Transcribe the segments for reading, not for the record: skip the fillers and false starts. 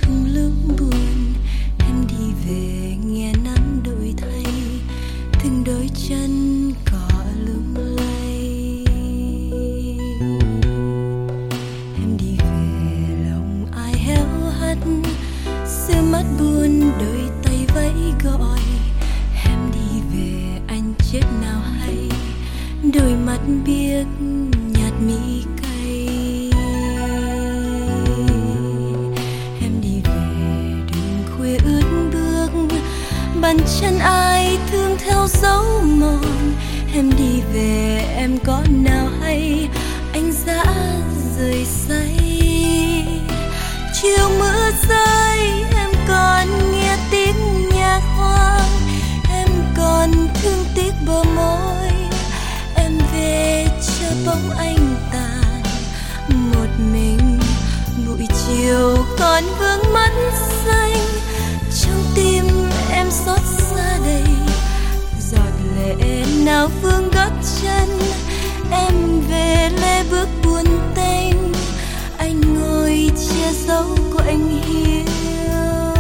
cùng lúc buồn. Em đi về nghe nắng đổi thay, từng đôi chân cỏ lung lay. Em đi về lòng ai héo hắt, sương mắt buồn đôi tay vẫy gọi. Em đi về anh chết nào hay, đôi mắt biếc nhạt mi cay. Em đi về đường khuya ướt bước, bàn chân ai thương theo dấu mòn. Em đi về em có nào hay, anh đã rời say. Chiều mưa rơi em còn nghe tiếng nhạc hoang, em còn thương tiếc bờ môi. Em về chờ bóng anh tàn một mình, buổi chiều còn vương mắt xanh. Trong tim em xót xa đầy, giọt lệ nào vương gót chân. Em về lê bước buồn tênh, anh ngồi che dấu của anh hiu.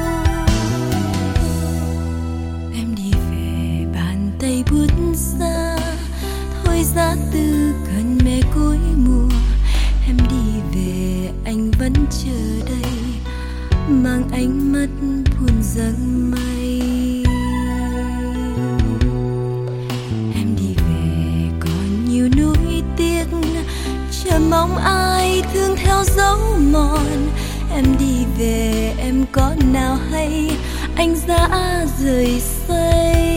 Em đi về bàn tay buốt xa, thôi giá từ gần mẹ cuối mùa. Em đi về anh vẫn chờ đây, mang ánh mắt buồn giăng mây. Em đi về còn nhiều nuối tiếc, chờ mong ai thương theo dấu mòn. Em đi về em có nào hay, anh đã rời say.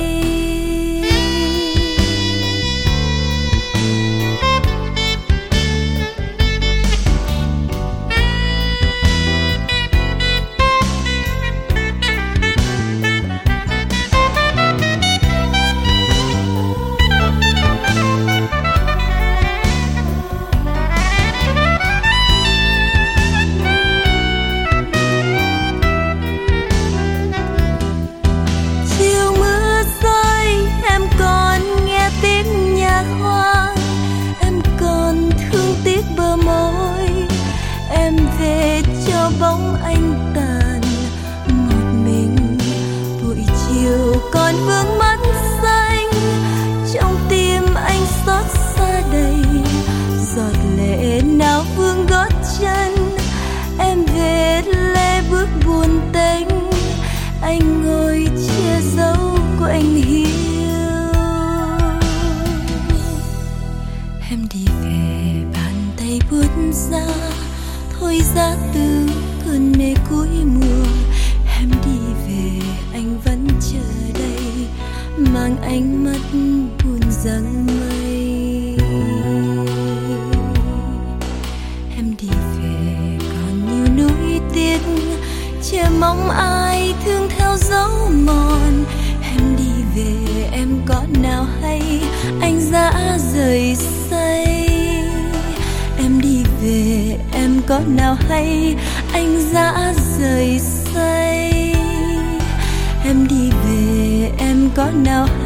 Bóng anh tàn một mình, buổi chiều còn vương mắt xanh. Trong tim anh xót xa đầy, giọt lệ nào vương gót chân. Em về lê bước buồn tênh, anh ngồi che dấu của anh hiu. Em đi về bàn tay buốt ra, thôi giá từ cơn mê cuối mùa. Em đi về anh vẫn chờ đây, mang ánh mắt buồn giăng mây. Em đi về còn nhiều nuối tiếc, chờ mong ai thương theo dấu mòn. Em đi về em có nào hay, anh đã rời say. Em đi về em có nào hay, anh đã rời say. Em đi về em có nào